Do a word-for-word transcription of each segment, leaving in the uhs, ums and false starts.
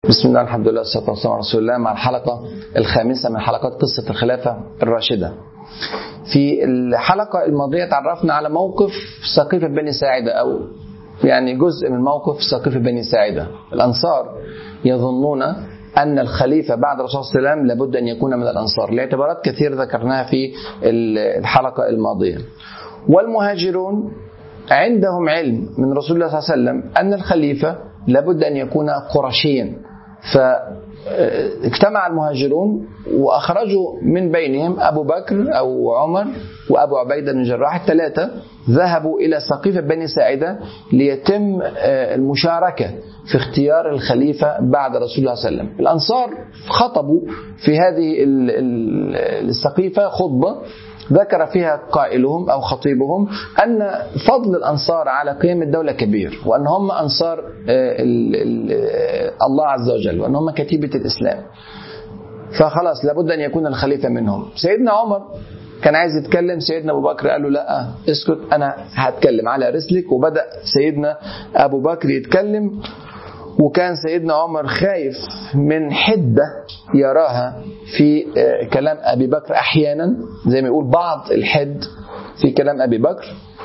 بسم الله الحمد لله والصلاة والسلام على رسول الله، مع الحلقة الخامسة من حلقات قصة الخلافة الراشدة. في الحلقة الماضية تعرفنا على موقف سقيفة بني ساعدة، أو يعني جزء من موقف سقيفة بني ساعدة. الأنصار يظنون أن الخليفة بعد الرسول صلى الله عليه وسلم لابد أن يكون من الأنصار لاعتبارات كثير ذكرناها في الحلقة الماضية. والمهاجرون عندهم علم من رسول الله صلى الله عليه وسلم أن الخليفة لابد أن يكون قرشيا، فاجتمع المهاجرون وأخرجوا من بينهم أبو بكر أو عمر وأبو عبيدة بن الجراح، الثلاثة ذهبوا إلى سقيفة بني ساعدة ليتم المشاركة في اختيار الخليفة بعد رسول الله صلى الله عليه وسلم. الأنصار خطبوا في هذه السقيفة خطبة ذكر فيها قائلهم أو خطيبهم أن فضل الأنصار على قيام الدولة كبير، وأن هم أنصار الله عز وجل، وأن هم كتيبة الإسلام، فخلاص لابد أن يكون الخليفة منهم. سيدنا عمر كان عايز يتكلم، سيدنا أبو بكر قال له لا اسكت أنا هتكلم على رسلك، وبدأ سيدنا أبو بكر يتكلم. وكان سيدنا عمر خايف من حدة يراها في كلام أبي بكر أحيانا، زي ما يقول بعض الحد في كلام أبي بكر،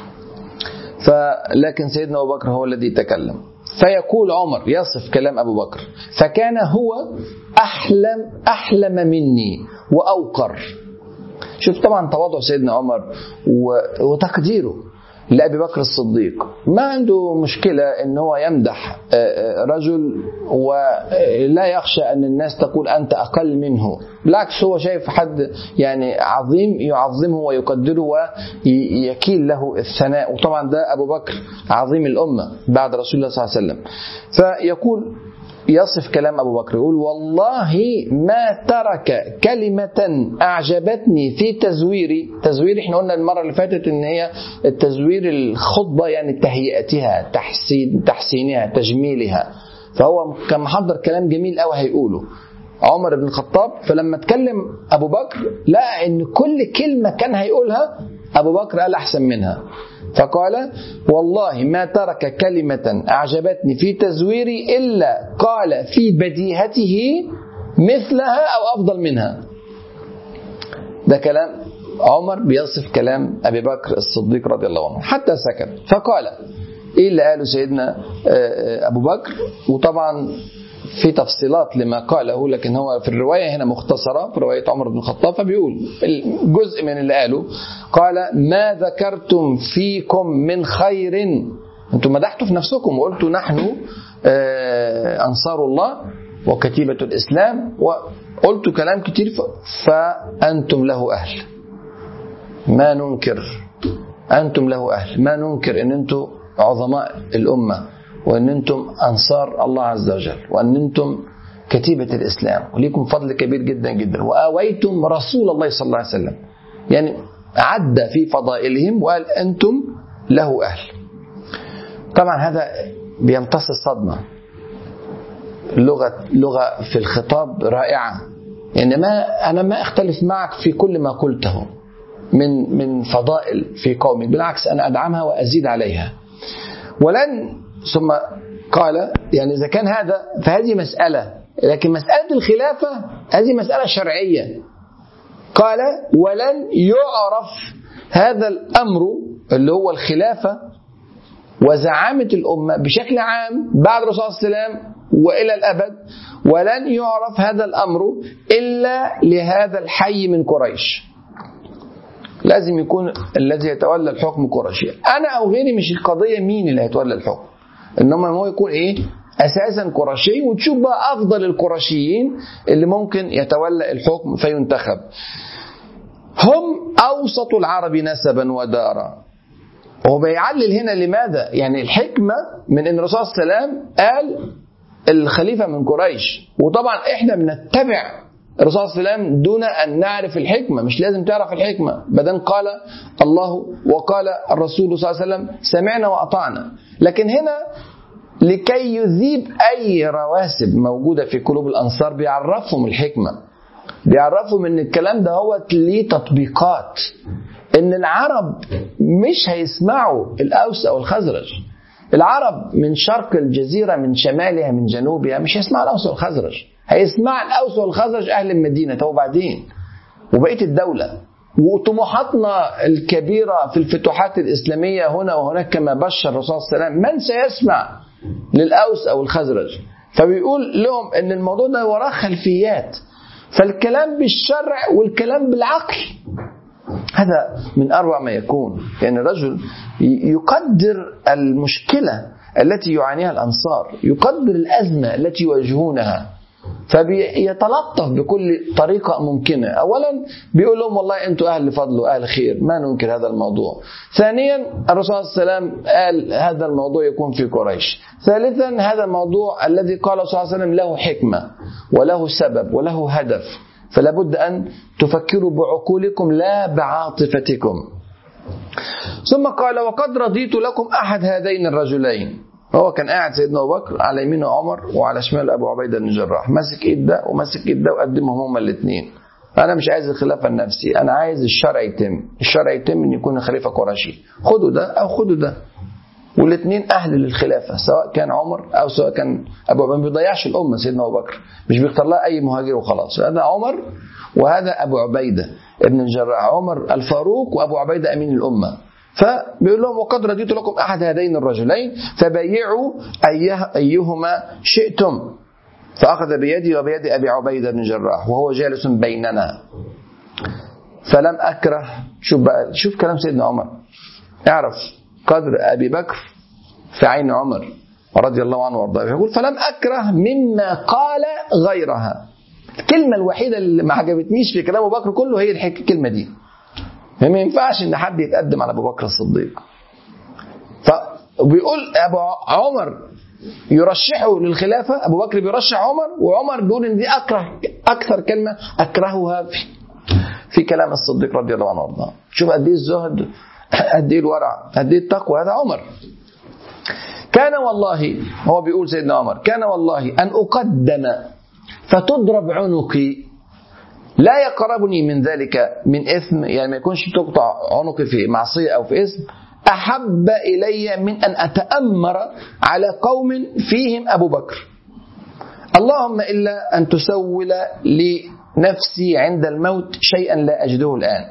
فلكن سيدنا أبو بكر هو الذي يتكلم. فيقول عمر يصف كلام أبو بكر: فكان هو أحلم أحلم مني وأوقر. شوف طبعا تواضع سيدنا عمر وتقديره لأبي بكر الصديق، ما عنده مشكلة إن هو يمدح رجل ولا يخشى أن الناس تقول أنت أقل منه، بالعكس هو شايف حد يعني عظيم يعظمه ويقدره ويكيل له الثناء. وطبعا ده أبو بكر عظيم الأمة بعد رسول الله صلى الله عليه وسلم. فيقول يصف كلام أبو بكر، يقول: والله ما ترك كلمة أعجبتني في تزويري. تزوير احنا قلنا المرة اللي فاتت ان هي التزوير الخطبة، يعني تهيئتها، تحسين تحسينها، تجميلها. فهو كان محضر كلام جميل قوي هيقوله عمر بن الخطاب، فلما اتكلم أبو بكر لقى ان كل كلمة كان هيقولها أبو بكر قال أحسن منها، فقال: والله ما ترك كلمة أعجبتني في تزويري إلا قال في بديهته مثلها أو أفضل منها. ده كلام عمر بيصف كلام أبي بكر الصديق رضي الله عنه، حتى سكت. فقال إيه اللي قاله سيدنا أبو بكر، وطبعا في تفصيلات لما قاله، لكن هو في الرواية هنا مختصرة في رواية عمر بن الخطاب. فبيقول الجزء من اللي قاله، قال: ما ذكرتم فيكم من خير، انتم مدحتوا في نفسكم وقلتوا نحن أنصار الله وكتيبة الإسلام، وقلتوا كلام كتير، فأنتم له أهل، ما ننكر، أنتم له أهل، ما ننكر أن أنتم عظماء الأمة، وأن أنتم أنصار الله عز وجل، وأن أنتم كتيبة الإسلام، وليكم فضل كبير جدا جدا، وآويتم رسول الله صلى الله عليه وسلم. يعني عد في فضائلهم وقال أنتم له أهل. طبعا هذا بيمتص الصدمة، لغة لغة في الخطاب رائعة. يعني ما أنا ما أختلف معك في كل ما قلته من من فضائل في قومك، بالعكس أنا أدعمها وأزيد عليها. ولن ثم قال يعني إذا كان هذا فهذه مسألة، لكن مسألة الخلافة هذه مسألة شرعية. قال: ولن يعرف هذا الأمر اللي هو الخلافة وزعامة الأمة بشكل عام بعد الرسول صلى الله عليه وسلم وإلى الأبد، ولن يعرف هذا الأمر إلا لهذا الحي من قريش. لازم يكون الذي يتولى الحكم قرشي. أنا أو غيري مش القضية مين اللي هيتولى الحكم، إنما هو يكون إيه أساسا قرشي، وتشوف بقى أفضل القرشيين اللي ممكن يتولى الحكم فينتخب. هم أوسط العرب نسبا ودارا. هو بيعلل هنا لماذا، يعني الحكمة من إن الرسول صلى الله عليه وسلم قال الخليفة من قريش، وطبعا إحنا بنتبع الرسول صلى الله عليه وسلم دون أن نعرف الحكمة. مش لازم تعرف الحكمة، بدل قال الله وقال الرسول صلى الله عليه وسلم سمعنا وأطعنا. لكن هنا لكي يذيب أي رواسب موجودة في قلوب الأنصار بيعرفهم الحكمة، بيعرفهم أن الكلام ده هو ليه تطبيقات، أن العرب مش هيسمعوا الأوس أو الخزرج، العرب من شرق الجزيرة من شمالها من جنوبها مش هيسمع الأوس والخزرج، هيسمع الأوس والخزرج أهل المدينة وبعدين وبقية الدولة. وطموحاتنا الكبيرة في الفتوحات الإسلامية هنا وهناك كما بشر الرسول صلى الله عليه وسلم، من سيسمع للأوس أو الخزرج؟ فبيقول لهم أن الموضوع ده وراه خلفيات، فالكلام بالشرع والكلام بالعقل هذا من أروع ما يكون. يعني الرجل يقدر المشكلة التي يعانيها الأنصار، يقدر الأزمة التي يواجهونها، فبيتلطف بكل طريقة ممكنة. أولا بيقول لهم والله أنتم أهل فضل وأهل خير، ما ننكر هذا الموضوع. ثانيا الرسول صلى الله عليه وسلم قال هذا الموضوع يكون في قريش. ثالثا هذا الموضوع الذي قال صلى الله عليه وسلم له حكمة وله سبب وله هدف، فلا بد أن تفكروا بعقولكم لا بعاطفتكم. ثم قال وقد رضيت لكم أحد هذين الرجلين. هو كان قاعد سيدنا أبو بكر على يمينه عمر وعلى شمال أبو عبيدة بن الجراح، ماسك إيد ده وماسك إيد ده وقدمهم هما الاثنين. أنا مش عايز الخلافة النفسي، أنا عايز الشرع يتم. الشرع يتم أن يكون خليفة قرشي، خدوا ده أو خدوا ده، والاثنين أهل للخلافة، سواء كان عمر أو سواء كان أبو عبيدة. ما بيضيعش الأمة سيدنا أبو بكر، مش بيختار لها أي مهاجر وخلاص. هذا عمر وهذا أبو عبيدة ابن الجراح، عمر الفاروق وأبو عبيدة أمين الأمة. فبيقول لهم وقد رضيت لكم أحد هذين الرجلين فبايعوا أيه أيهما شئتم. فأخذ بيدي وبيد أبي عبيدة بن الجراح وهو جالس بيننا فلم أكره. شوف بقى، شوف كلام سيدنا عمر، اعرف قدر أبي بكر في عين عمر رضي الله عنه وارضاه. يقول فلم أكره مما قال غيرها. الكلمة الوحيدة اللي ما عجبتنيش في كلام أبو بكر كله هي الكلمة دي. ما ينفعش ان حد يتقدم على ابو بكر الصديق. فبيقول ابو عمر يرشحه للخلافه، ابو بكر بيرشح عمر، وعمر بيقول ان دي اكره اكثر كلمه اكرهها في في كلام الصديق رضي الله عنه وارضاه. شوف قد ايه الزهد، قد ايه الورع، قد ايه التقوى. هذا عمر. كان والله، هو بيقول سيدنا عمر كان والله ان اقدم فتضرب عنقي لا يقربني من ذلك من إثم، يعني ما يكونش تقطع عنقي في معصية أو في إثم، أحب إلي من أن أتأمر على قوم فيهم أبو بكر. اللهم إلا أن تسول لنفسي عند الموت شيئا لا أجده الآن.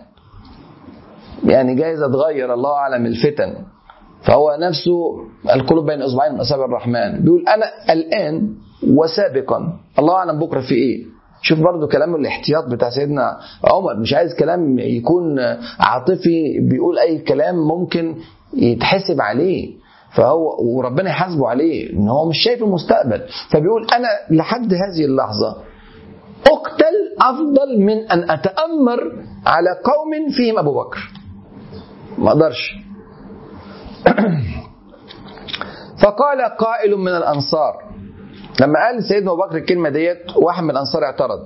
يعني جايز أتغير، الله أعلم الفتن، فهو نفسه القلوب بين أصبعين من أصابع الرحمن. بيقول أنا الآن وسابقا الله أعلم بكرة في إيه. شوف برضو كلامه الاحتياط بتاع سيدنا عمر، مش عايز كلام يكون عاطفي بيقول أي كلام ممكن يتحسب عليه، فهو وربنا يحاسبه عليه إن هو مش شايف المستقبل. فبيقول أنا لحد هذه اللحظة أقتل أفضل من أن أتأمر على قوم فيهم أبو بكر، ما أقدرش. فقال قائل من الأنصار، لما قال سيدنا أبو بكر الكلمة ديت واحد من الأنصار اعترض،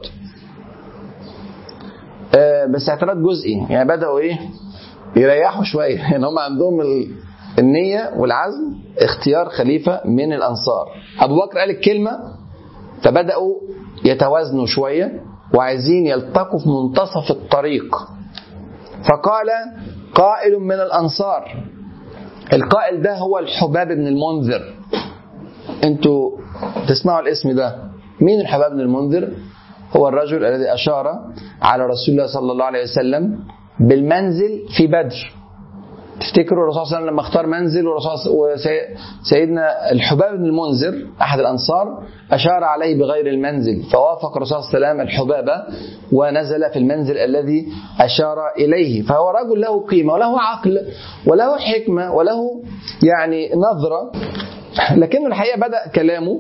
آه بس اعتراض جزئي، يعني بدأوا إيه يريحوا شوية، يعني هم عندهم النية والعزم اختيار خليفة من الأنصار. أبو بكر قال الكلمة فبدأوا يتوازنوا شوية وعايزين يلتقوا في منتصف الطريق. فقال قائل من الأنصار، القائل ده هو الحباب بن المنذر. انتوا تسمعوا الاسم ده، مين الحباب بن المنذر؟ هو الرجل الذي أشار على رسول الله صلى الله عليه وسلم بالمنزل في بدر. تفتكروا الرسول صلى الله عليه وسلم لما اختار منزل، وسيدنا الحباب بن المنذر أحد الأنصار أشار عليه بغير المنزل، فوافق الرسول صلى الله عليه وسلم الحبابة ونزل في المنزل الذي أشار إليه. فهو رجل له قيمة وله عقل وله حكمة وله يعني نظرة، لكن الحقيقة بدأ كلامه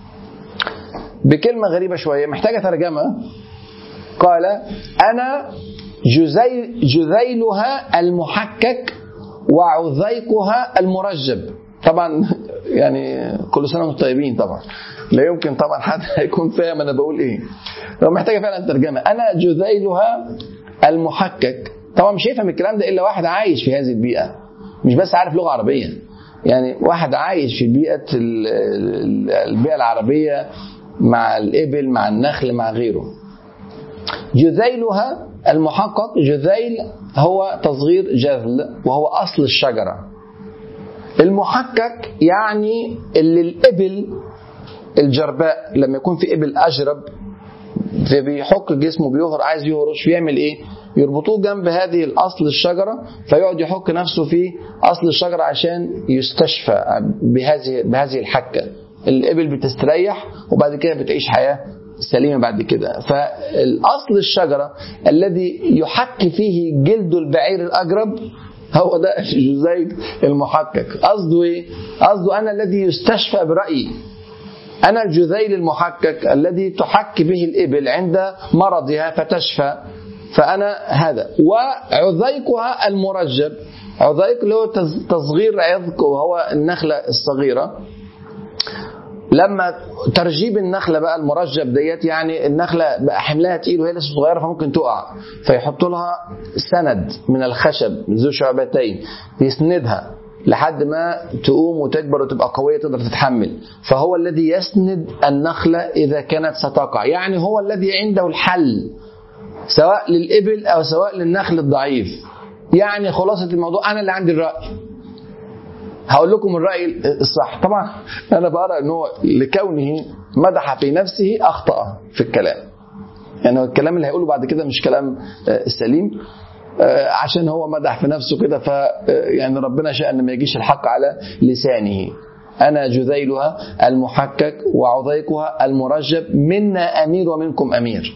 بكلمة غريبة شوية محتاجة ترجمة. قال أنا جذيل جذيلها المحكك وعذيقها المرجب. طبعا يعني كل سنة وانتم طيبين، طبعا لا يمكن طبعا حد هيكون فاهم أنا بقول إيه، لو محتاجة فعلا ترجمة. أنا جذيلها المحكك. طبعا مش هيفهم الكلام ده إلا واحد عايش في هذه البيئة، مش بس عارف لغة عربية، يعني واحد عايش في بيئة البيئة العربية مع الإبل مع النخل مع غيره. جذيلها المحقق، جذيل هو تصغير جذل وهو أصل الشجرة. المحكك يعني اللي الإبل الجرباء لما يكون في إبل أجرب فبيحك جسمه بيهر عايز يهرش بيعمل إيه؟ يربطوه جنب هذه الأصل الشجرة فيقعد يحك نفسه في أصل الشجرة عشان يستشفى بهذه بهذه الحكة. الإبل بتستريح وبعد كده بتعيش حياة سليمة بعد كده. فالأصل الشجرة الذي يحك فيه جلد البعير الأجرب هو ده الجذيل المحكك. قصده إيه؟ قصده أنا الذي يستشفى برأيي، أنا الجذيل المحكك الذي تحك به الإبل عند مرضها فتشفى، فأنا هذا. وعذيقها المرجب، عذيق اللي هو تصغير عذق وهو النخلة الصغيرة. لما ترجيب النخلة بقى المرجب ديت يعني النخلة بقى حملها تقيل وهي لسه صغيرة فممكن تقع، فيحطوا لها سند من الخشب ذو شعبتين يسندها لحد ما تقوم وتكبر وتبقى قوية تقدر تتحمل. فهو الذي يسند النخلة إذا كانت ستقع، يعني هو الذي عنده الحل سواء للإبل أو سواء للنخل الضعيف. يعني خلاصة الموضوع أنا اللي عندي الرأي، هقول لكم الرأي الصح. طبعا أنا بقرأ أنه لكونه مدح في نفسه أخطأ في الكلام، يعني الكلام اللي هيقوله بعد كده مش كلام سليم عشان هو مدح في نفسه كده، ف يعني ربنا شاء أن ما يجيش الحق على لسانه. أنا جذيلها المحكك وعضيقها المرجب، منا أمير ومنكم أمير.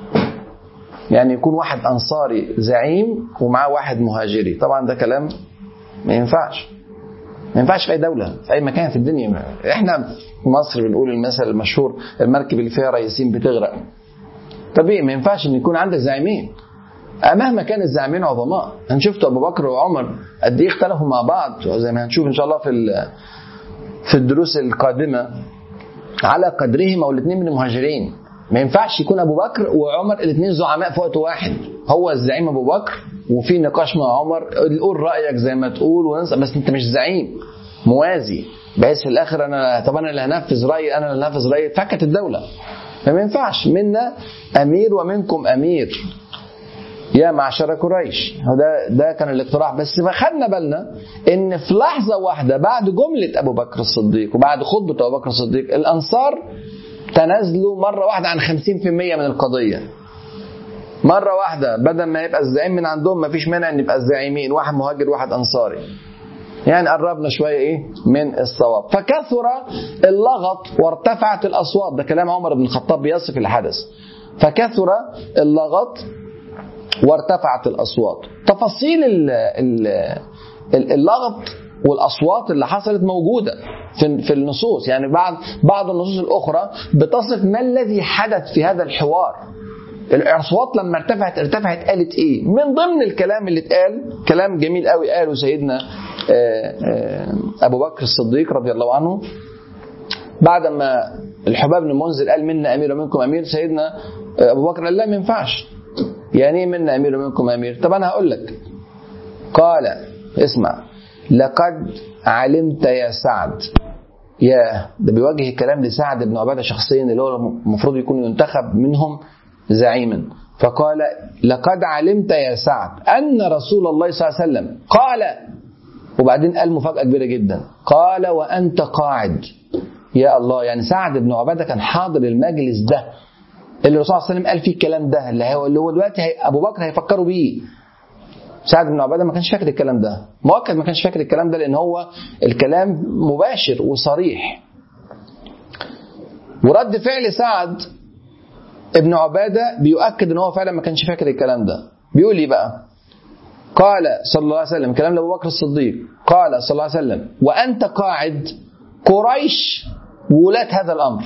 يعني يكون واحد أنصاري زعيم ومعاه واحد مهاجري، طبعا ده كلام ما ينفعش، ما ينفعش في أي دولة في أي مكان في الدنيا. إحنا في مصر بنقول المثل المشهور المركب اللي فيها رئيسين بتغرق. طبيعي ما ينفعش أن يكون عندك زعيمين مهما كان الزعيمين عظماء. هنشوف أبو بكر وعمر قد إيه اختلفوا مع بعض زي ما هنشوف إن شاء الله في في الدروس القادمة على قدرهما، والاثنين من المهاجرين. ما ينفعش يكون أبو بكر وعمر الاثنين زعماء في وقت واحد، هو الزعيم أبو بكر وفي نقاش مع عمر قول رأيك زي ما تقول وننسى، بس أنت مش زعيم موازي بحيث في الآخر أنا طب أنا اللي هنفذ رأيي أنا اللي هنفذ رأيي فكت الدولة. فما ينفعش، منا أمير ومنكم أمير يا معشر قريش. ده ده كان الاقتراح. بس ما خدنا بالنا ان في لحظه واحده بعد جمله ابو بكر الصديق وبعد خطبه ابو بكر الصديق الانصار تنازلوا مره واحده عن خمسين بالمئة من القضيه. مره واحده بدل ما يبقى الزعيم من عندهم ما فيش مانع ان يبقى الزعيمين واحد مهاجر واحد انصاري، يعني قربنا شويه ايه من الصواب. فكثر اللغط وارتفعت الاصوات، ده كلام عمر بن الخطاب بيصف الحدث. فكثر اللغط وارتفعت الأصوات. تفاصيل اللغط والأصوات اللي حصلت موجودة في النصوص، يعني بعض بعض النصوص الأخرى بتصف ما الذي حدث في هذا الحوار. الأصوات لما ارتفعت ارتفعت قالت إيه؟ من ضمن الكلام اللي اتقال كلام جميل قوي قاله سيدنا أبو بكر الصديق رضي الله عنه بعد ما الحباب بن المنذر قال منا أمير ومنكم أمير. سيدنا أبو بكر قال لا ما ينفعش، يعني منا أمير ومنكم أمير. طب أنا هقول لك. قال اسمع لقد علمت يا سعد، يا ده بيوجه الكلام لسعد بن عبادة شخصيا اللي هو المفروض يكون ينتخب منهم زعيما. فقال لقد علمت يا سعد أن رسول الله صلى الله عليه وسلم قال، وبعدين قال مفاجأة كبيرة جدا، قال وأنت قاعد. يا الله، يعني سعد بن عبادة كان حاضر المجلس ده اللي الرسول صلى الله عليه وسلم قال فيه الكلام ده اللي هو اللي هو دلوقتي هي ابو بكر هيفكروا بيه. سعد بن عبادة ما كانش فاكر الكلام ده، مؤكد ما كانش فاكر الكلام ده لان هو الكلام مباشر وصريح. ورد فعل سعد ابن عبادة بيؤكد ان هو فعلا ما كانش فاكر الكلام ده. بيقول لي بقى قال صلى الله عليه وسلم كلام لابو بكر الصديق، قال صلى الله عليه وسلم وانت قاعد قريش ولاة هذا الامر.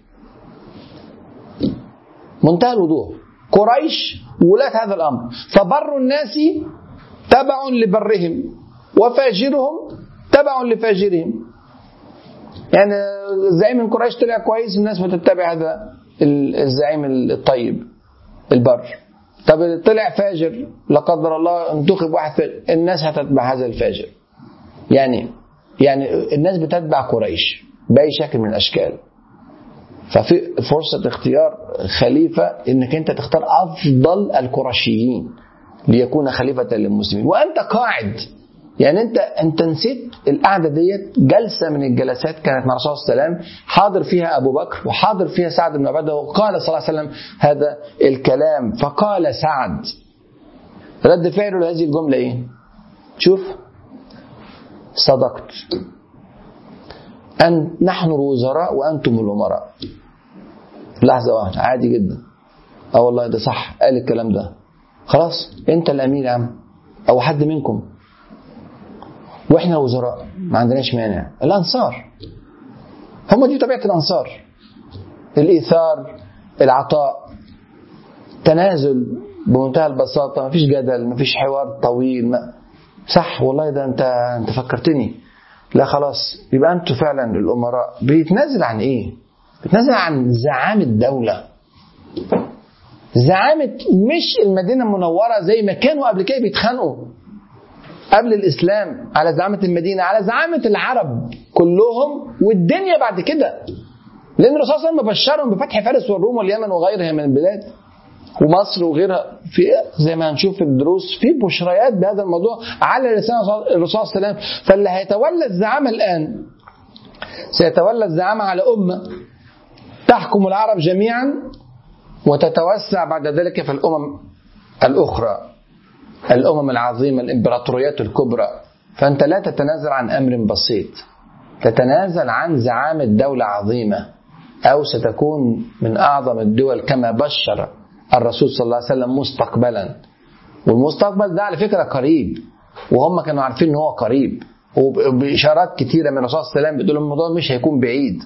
منتهى الوضوح، قريش ولاة هذا الأمر، فبر الناس تبع لبرهم وفاجرهم تبع لفاجرهم. يعني الزعيم من قريش طلع كويس الناس بتتبع هذا الزعيم الطيب البر. طب طلع فاجر لا قدر الله انتخب واحد فاجر الناس هتتبع هذا الفاجر. يعني يعني الناس بتتبع قريش بأي شكل من الأشكال. ففي فرصة اختيار خليفة انك انت تختار افضل القرشيين ليكون خليفة للمسلمين وانت قاعد. يعني انت انت نسيت القعده ديت جلسه من الجلسات كانت مع الرسول صلى الله عليه وسلم، حاضر فيها ابو بكر وحاضر فيها سعد بن عباده، وقال صلى الله عليه وسلم هذا الكلام. فقال سعد رد فعله لهذه الجمله ايه؟ شوف، صدقت، أن نحن الوزراء وأنتم الأمراء. لحظة واحدة، عادي جدا. اه والله ده صح، قال الكلام ده، خلاص انت الامير يا عم او حد منكم واحنا الوزراء، ما عندناش مانع. الانصار هم دي طبيعة الانصار، الايثار، العطاء، تنازل بمنتهى البساطة، ما فيش جدل، ما فيش حوار طويل. ما صح والله ده انت انت فكرتني. لا خلاص، يبقى انتوا فعلا الامراء. بيتنازل عن ايه؟ بيتنازل عن زعامة الدولة، زعامة مش المدينة المنورة زي ما كانوا قبل كده بيتخانقوا قبل الإسلام على زعامة المدينة، على زعامة العرب كلهم والدنيا بعد كده. لأن الرسول صلى الله عليه وسلم بشرهم بفتح فارس والروم واليمن وغيرها من البلاد ومصر وغيرها، في زي ما هنشوف في الدروس في بشريات بهذا الموضوع على لسان الرسول صلى الله عليه وسلم. فاللي هيتولى الزعامة الآن سيتولى الزعامة على أمة تحكم العرب جميعا وتتوسع بعد ذلك في الأمم الأخرى، الأمم العظيمة، الإمبراطوريات الكبرى. فأنت لا تتنازل عن أمر بسيط، تتنازل عن زعامة دولة عظيمة، أو ستكون من أعظم الدول كما بشر الرسول صلى الله عليه وسلم مستقبلا. والمستقبل ده على فكرة قريب، وهم كانوا عارفين أنه هو قريب، وبإشارات كتيرة من الرسول صلى الله عليه وسلم بيقولوا الموضوع مش هيكون بعيد.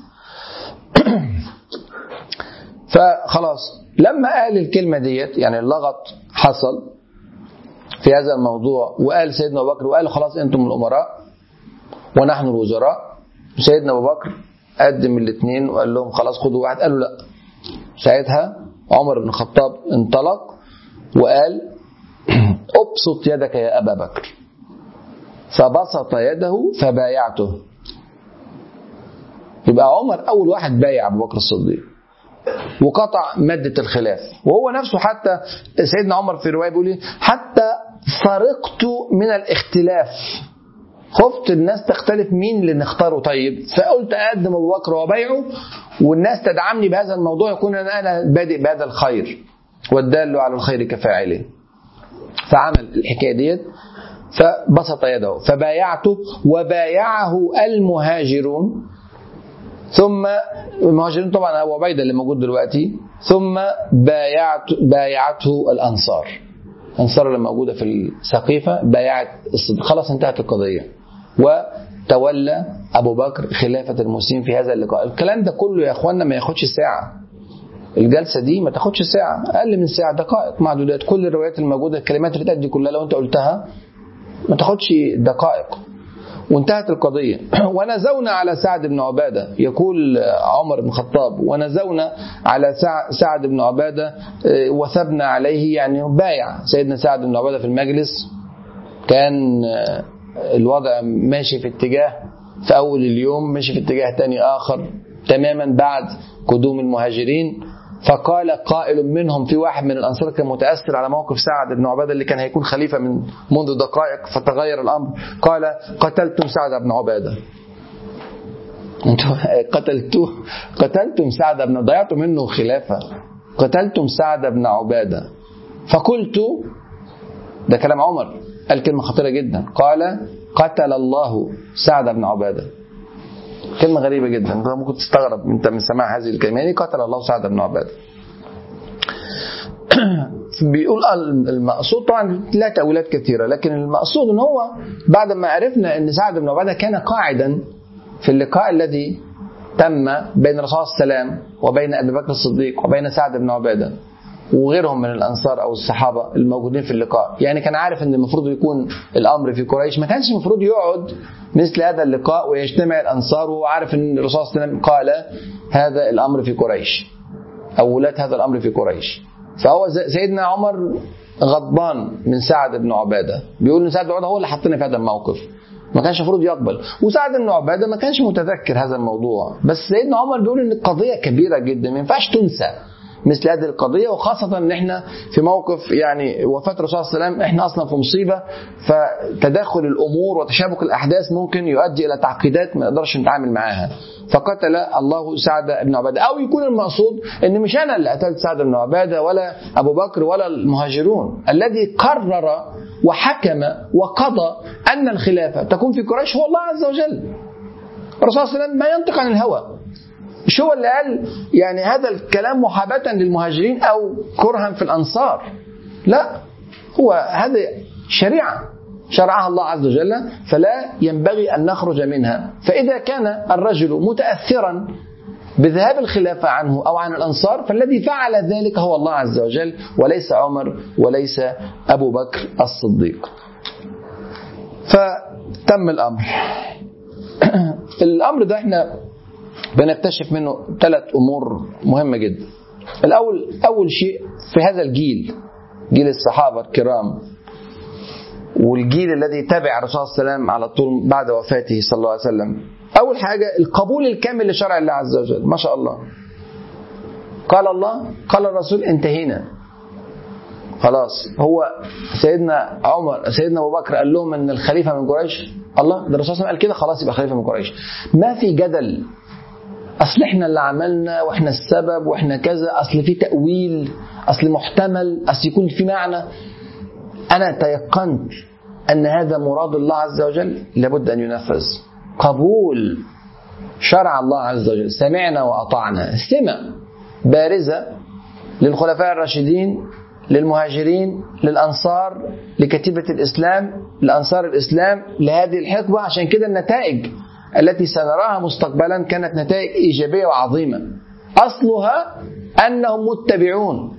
فخلاص لما قال الكلمة ديت، يعني اللغط حصل في هذا الموضوع، وقال سيدنا أبو بكر وقال خلاص أنتم الأمراء ونحن الوزراء. سيدنا أبو بكر قدم الاثنين وقال لهم خلاص خدوا واحد. قالوا لا. ساعتها عمر بن الخطاب انطلق وقال أبسط يدك يا أبا بكر، فبسط يده فبايعته. يبقى عمر أول واحد بايع أبو بكر الصديق وقطع مادة الخلاف. وهو نفسه حتى سيدنا عمر في رواية بيقول حتى فرقت من الاختلاف، خفت الناس تختلف مين اللي نختاره، طيب فقلت أقدم أبو بكر وبيعه والناس تدعمني بهذا الموضوع، يكون أنا بادئ بهذا الخير والدال على الخير كفاعله. فعمل الحكاية ديت، فبسط يده فبايعته وبايعه المهاجرون، ثم المهاجرين طبعا أبو عبيدة اللي موجود دلوقتي، ثم بايعت بايعته الأنصار. الأنصار اللي موجودة في السقيفة بايعت الصديق. خلاص انتهت القضية، وتولى أبو بكر خلافة المسلمين في هذا اللقاء. الكلام ده كله يا أخوانا ما ياخدش ساعة، الجلسة دي ما تاخدش ساعة، أقل من ساعة، دقائق معدودات. كل الروايات الموجودة، الكلمات اللي دي كلها لو أنت قلتها ما تاخدش دقائق وانتهت القضية. ونزونا على سعد بن عبادة، يقول عمر بن الخطاب، ونزونا على سعد بن عبادة وثبنا عليه، يعني بايع سيدنا سعد بن عبادة في المجلس. كان الوضع ماشي في اتجاه في أول اليوم، ماشي في اتجاه تاني آخر تماما بعد قدوم المهاجرين. فقال قائل منهم، في واحد من الأنصار كان متأثر على موقف سعد بن عبادة اللي كان هيكون خليفة من منذ دقائق فتغير الأمر، قال قتلتم سعد بن عبادة، قتلتوه قتلتم سعد بن، ضيعتم منه خلافة، قتلتم سعد بن عبادة. فقلت، ده كلام عمر، قال كلمة خطيرة جدا، قال قتل الله سعد بن عبادة. كلمة غريبة جدا، انت ممكن تستغرب انت من سماع هذه الكلمة، يعني قتل الله سعد بن عبادة. بيقول المقصود طبعا لا تأويلات كثيرة، لكن المقصود ان هو بعد ما عرفنا ان سعد بن عبادة كان قاعدا في اللقاء الذي تم بين الرسول صلى الله عليه وسلم وبين أبي بكر الصديق وبين سعد بن عبادة وغيرهم من الأنصار أو الصحابة الموجودين في اللقاء، يعني كان عارف أن المفروض يكون الأمر في قريش. ما كانش المفروض يقعد مثل هذا اللقاء ويجتمع الأنصار وهو عارف أن الرسول صلى الله عليه وسلم قال هذا الأمر في قريش أو ولاة هذا الأمر في قريش. فهو سيدنا عمر غضبان من سعد بن عبادة، بيقول أن سعد بن عبادة هو اللي حطني في هذا الموقف، ما كانش المفروض يقبل. وسعد بن عبادة ما كانش متذكر هذا الموضوع، بس سيدنا عمر بيقول أن القضية كبيرة جدا ما ينفعش تنسى، مثل هذه القضية، وخاصة ان احنا في موقف يعني وفاة الرسول صلى الله عليه وسلم احنا اصلا في مصيبة، فتدخل الامور وتشابك الاحداث ممكن يؤدي الى تعقيدات ما نقدرش نتعامل معاها. فقتل الله سعد بن عبادة، او يكون المقصود ان مش انا اللي قتلت سعد بن عبادة ولا ابو بكر ولا المهاجرون، الذي قرر وحكم وقضى ان الخلافة تكون في قريش هو الله عز وجل. الرسول صلى الله عليه وسلم ما ينطق عن الهوى، مش هو اللي قال يعني هذا الكلام محاباة للمهاجرين أو كرها في الأنصار، لا، هو هذه شريعة شرعها الله عز وجل فلا ينبغي أن نخرج منها. فإذا كان الرجل متأثرا بذهاب الخلافة عنه أو عن الأنصار فالذي فعل ذلك هو الله عز وجل وليس عمر وليس أبو بكر الصديق. فتم الأمر. الأمر ده احنا بنكتشف منه ثلاث أمور مهمة جدا. الأول أول شيء في هذا الجيل، جيل الصحابة الكرام والجيل الذي تبع الرسول صلى الله عليه وسلم على طول بعد وفاته صلى الله عليه وسلم، أول حاجة القبول الكامل لشرع الله عز وجل. ما شاء الله، قال الله قال الرسول انتهينا خلاص. هو سيدنا عمر سيدنا أبو بكر قال لهم أن الخليفة من قريش، الله ده الرسول صلى الله عليه وسلم قال كده، خلاص يبقى خليفة من قريش. ما في جدل، أصل إحنا اللي عملنا وإحنا السبب وإحنا كذا، أصل في تأويل، أصل محتمل، أصل يكون في معنى. أنا تيقنت أن هذا مراد الله عز وجل لابد أن ينفذ. قبول شرع الله عز وجل، سمعنا وأطعنا، سمع بارزة للخلفاء الراشدين، للمهاجرين، للأنصار، لكتيبة الإسلام، لأنصار الإسلام، لهذه الحقبة. عشان كده النتائج التي سنراها مستقبلا كانت نتائج إيجابية وعظيمة. أصلها أنهم متبعون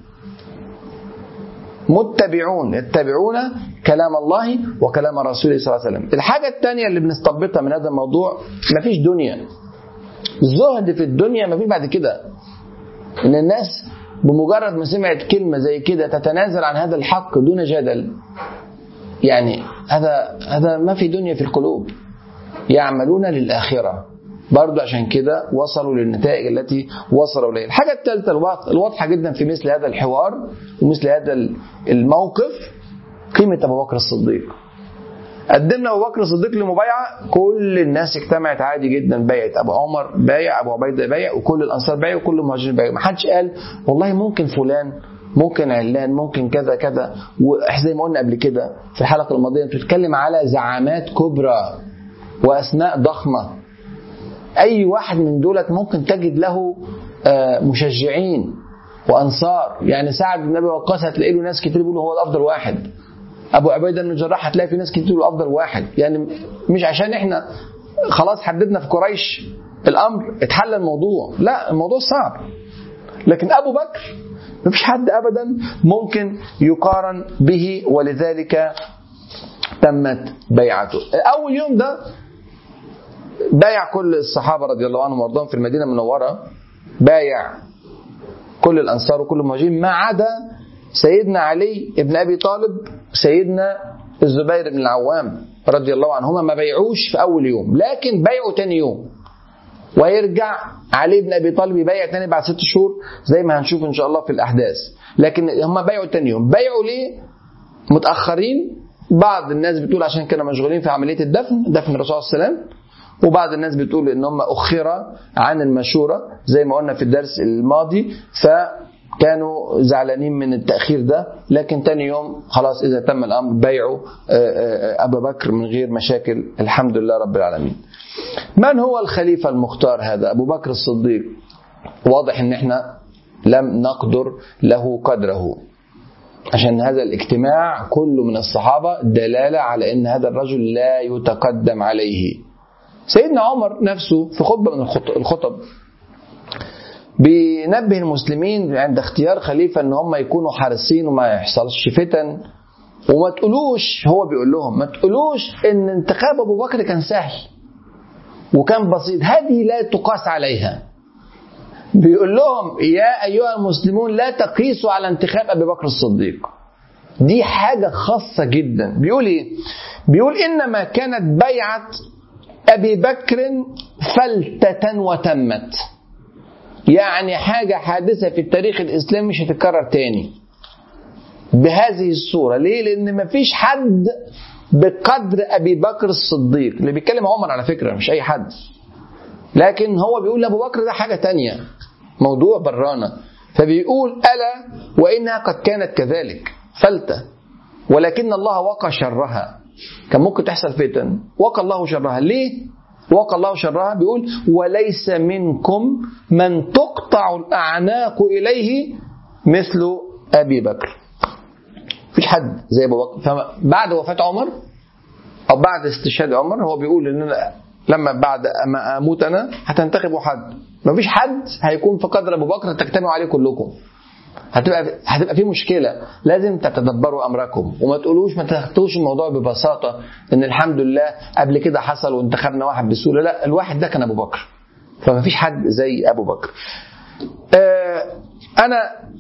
متبعون يتبعون كلام الله وكلام رسوله صلى الله عليه وسلم. الحاجة الثانية اللي بنستنبطها من هذا الموضوع، مفيش دنيا، زهد في الدنيا مفيش بعد كده. إن الناس بمجرد ما سمعت كلمة زي كده تتنازل عن هذا الحق دون جدل، يعني هذا هذا ما في دنيا في القلوب. يعملون للآخرة برضو، عشان كده وصلوا للنتائج التي وصلوا إليها. الحاجة الثالثة الواضحة جدا في مثل هذا الحوار ومثل هذا الموقف، قيمة أبو بكر الصديق. قدمنا أبو بكر الصديق لمبايعة، كل الناس اجتمعت عادي جدا، بايعت. أبو عمر بايع، أبو عبيدة بايع، وكل الأنصار بايع، وكل المهاجرين بايع. ما حدش قال والله ممكن فلان، ممكن علان، ممكن كذا كذا. وزي ما قلنا قبل كده في الحلقة الماضية، بتتكلم على زعامات كبرى وأسماء ضخمة. أي واحد من دولت ممكن تجد له مشجعين وأنصار. يعني سعد بن أبي وقاص هتلاقي له ناس كتير بيقولوا هو الأفضل واحد. أبو عبيدة بن الجراح هتلاقي في ناس كتير بيقولوا الأفضل واحد. يعني مش عشان إحنا خلاص حددنا في قريش الأمر اتحل الموضوع، لا، الموضوع صعب. لكن أبو بكر مفيش حد أبدا ممكن يقارن به، ولذلك تمت بيعته. أول يوم ده بايع كل الصحابة رضي الله عنهم وارضاهم في المدينة المنورة، بايع كل الأنصار وكل المهاجرين ما عدا سيدنا علي بن أبي طالب، سيدنا الزبير بن العوام رضي الله عنهما ما بيعوش في أول يوم، لكن بيعوا تاني يوم. ويرجع علي بن أبي طالب يبيع تاني بعد ست شهور زي ما هنشوف إن شاء الله في الأحداث. لكن هم بيعوا تاني يوم. بيعوا ليه متأخرين؟ بعض الناس بتقول عشان كانوا مشغولين في عملية الدفن، دفن الرسول صلى الله عليه وسلم. وبعض الناس بتقول ان هم اخر عن المشورة زي ما قلنا في الدرس الماضي، فكانوا زعلانين من التأخير ده. لكن تاني يوم خلاص اذا تم الامر بيعوا ابا بكر من غير مشاكل، الحمد لله رب العالمين. من هو الخليفة المختار هذا؟ ابو بكر الصديق. واضح ان احنا لم نقدر له قدره، عشان هذا الاجتماع كله من الصحابة دلالة على ان هذا الرجل لا يتقدم عليه. سيدنا عمر نفسه في خطبة من الخطب بينبه المسلمين عند اختيار خليفة ان هم يكونوا حريصين وما يحصلش فتن. وما تقولوش، هو بيقول لهم ما تقولوش ان انتخاب ابو بكر كان سهل وكان بسيط، هذه لا تقاس عليها. بيقول لهم يا ايها المسلمون لا تقيسوا على انتخاب ابي بكر الصديق، دي حاجة خاصة جدا. بيقول ايه؟ بيقول انما كانت بيعة أبي بكر فلتة وتمت. يعني حاجة حادثة في التاريخ الإسلامي مش هتتكرر تاني بهذه الصورة. ليه؟ لأن مفيش حد بقدر أبي بكر الصديق. اللي بيتكلم عمر على فكرة مش أي حد، لكن هو بيقول أبو بكر ده حاجة تانية، موضوع برانة. فبيقول ألا وإنها قد كانت كذلك فلتة ولكن الله وقى شرها. كان ممكن تحصل فتن، وقى الله شرها. ليه وقى الله شرها؟ بيقول وليس منكم من تقطع الأعناق إليه مثل أبي بكر. مفيش حد زي أبو بكر. فبعد وفاة عمر أو بعد استشهاد عمر هو بيقول إن لما بعد ما أموت أنا هتنتخبوا حد، مفيش حد هيكون في قدر أبو بكر تجتمعوا عليه كلكم. هتبقى هتبقى في مشكلة. لازم تتدبروا أمركم وما تقولوش ما تاخدوش الموضوع ببساطة إن الحمد لله قبل كده حصل وانتخبنا واحد بسهولة. لا، الواحد ده كان أبو بكر، فما فيش حد زي أبو بكر. آه أنا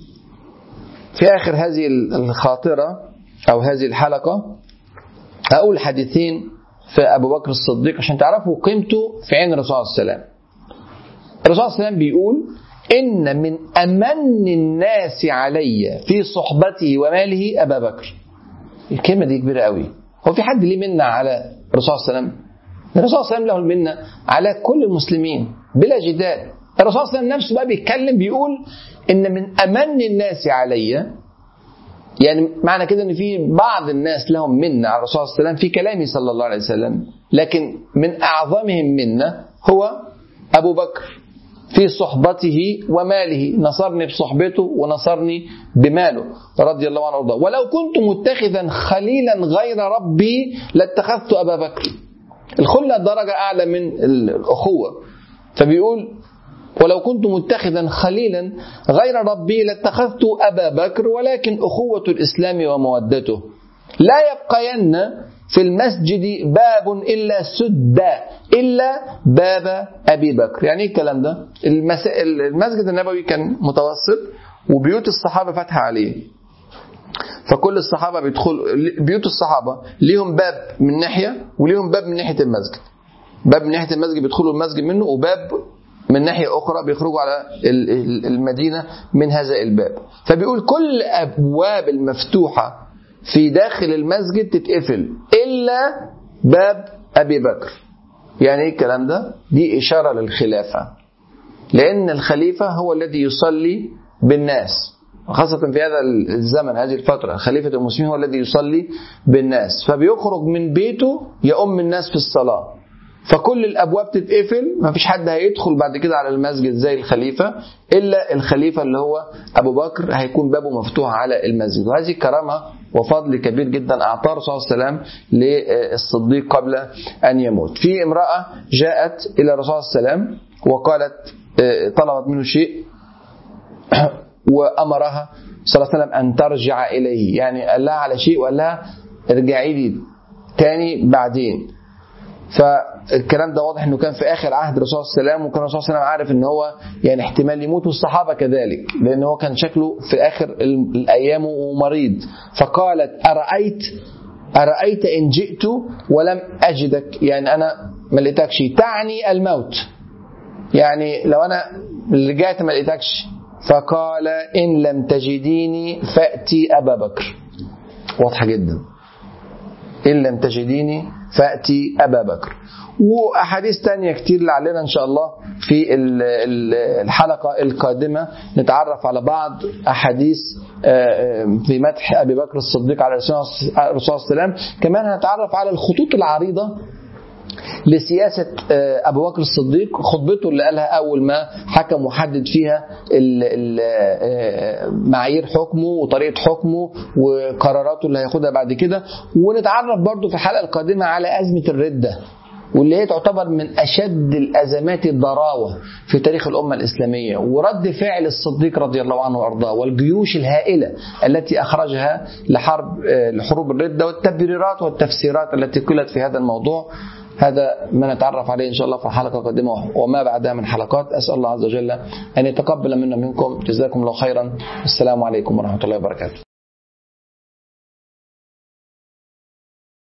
في آخر هذه الخاطرة أو هذه الحلقة هقول حديثين في أبو بكر الصديق عشان تعرفوا قيمته في عين الرسول صلى الله عليه وسلم. الرسول صلى الله عليه وسلم بيقول إن من أمن الناس علي في صحبته وماله أبا بكر. الكلمة دي كبيرة قوي. هو في حد ليه منة على الرسول صلى الله عليه وسلم؟ الرسول صلى الله عليه وسلم له المنة على كل المسلمين بلا جدال. الرسول صلى الله عليه وسلم نفسه بقى بيتكلم بيقول إن من أمن الناس علي، يعني معنى كده إن في بعض الناس لهم منة على الرسول صلى الله عليه وسلم في كلامه صلى الله عليه وسلم، لكن من أعظمهم منة هو أبو بكر في صحبته وماله. نصرني بصحبته ونصرني بماله رضي الله عنه وارضاه. ولو كنت متخذا خليلا غير ربي لاتخذت أبا بكر. الخلة درجة أعلى من الأخوة. فبيقول ولو كنت متخذا خليلا غير ربي لاتخذت أبا بكر ولكن أخوة الإسلام ومودته. لا يبقين في المسجد باب إلا سد إلا باب أبي بكر. يعني إيه الكلام ده؟ المسجد النبوي كان متوسط وبيوت الصحابة فتح عليه، فكل الصحابة بيدخلوا بيوت الصحابة ليهم باب من ناحية وليهم باب من ناحية المسجد. باب من ناحية المسجد بيدخلوا المسجد منه، وباب من ناحية أخرى بيخرجوا على المدينة من هذا الباب. فبيقول كل أبواب المفتوحة في داخل المسجد تتقفل إلا باب أبي بكر. يعني إيه الكلام ده؟ دي إشارة للخلافة، لأن الخليفة هو الذي يصلي بالناس، خاصة في هذا الزمن هذه الفترة. خليفة المسلمين هو الذي يصلي بالناس، فبيخرج من بيته يؤم الناس في الصلاة. فكل الأبواب تتقفل، ما فيش حد هيدخل بعد كده على المسجد زي الخليفة إلا الخليفة اللي هو أبو بكر هيكون بابه مفتوح على المسجد. وهذه كرامة وفضل كبير جدا أعطاه الرسول صلى الله عليه وسلم للصديق قبل أن يموت. في امرأة جاءت إلى الرسول صلى الله عليه وسلم وقالت طلبت منه شيء وأمرها صلى الله عليه وسلم أن ترجع إليه، يعني قال لها على شيء وقال لها ارجعي لي تاني بعدين. فالكلام ده واضح انه كان في اخر عهد الرسول صلى الله عليه وسلم، وكان الرسول صلى الله عليه وسلم عارف ان هو يعني احتمال يموت والصحابه كذلك، لان هو كان شكله في اخر الايام ومريض. فقالت ارايت ارايت ان جئت ولم اجدك، يعني انا ما لقيتكش، تعني الموت، يعني لو انا رجعت ما لقيتكش. فقال ان لم تجديني فاتي ابا بكر. واضحه جدا، إن لم تجديني فأتي أبا بكر. وأحاديث تانية كتير لعلنا إن شاء الله في الحلقة القادمة نتعرف على بعض أحاديث في مدح أبي بكر الصديق على الرسول صلى الله عليه وسلم. كمان هنتعرف على الخطوط العريضة لسياسة أبو بكر الصديق، خطبته اللي قالها أول ما حكم وحدد فيها معايير حكمه وطريقة حكمه وقراراته اللي هياخدها بعد كده. ونتعرف برضو في الحلقة القادمة على أزمة الردة، واللي هي تعتبر من أشد الأزمات الضراوة في تاريخ الأمة الإسلامية، ورد فعل الصديق رضي الله عنه وأرضاه والجيوش الهائلة التي أخرجها لحرب لحروب الردة والتبريرات والتفسيرات التي قيلت في هذا الموضوع. هذا ما نتعرف عليه إن شاء الله في الحلقة القادمة وما بعدها من حلقات. أسأل الله عز وجل أن يتقبل منا منكم. جزاكم الله خيرا. السلام عليكم ورحمة الله وبركاته.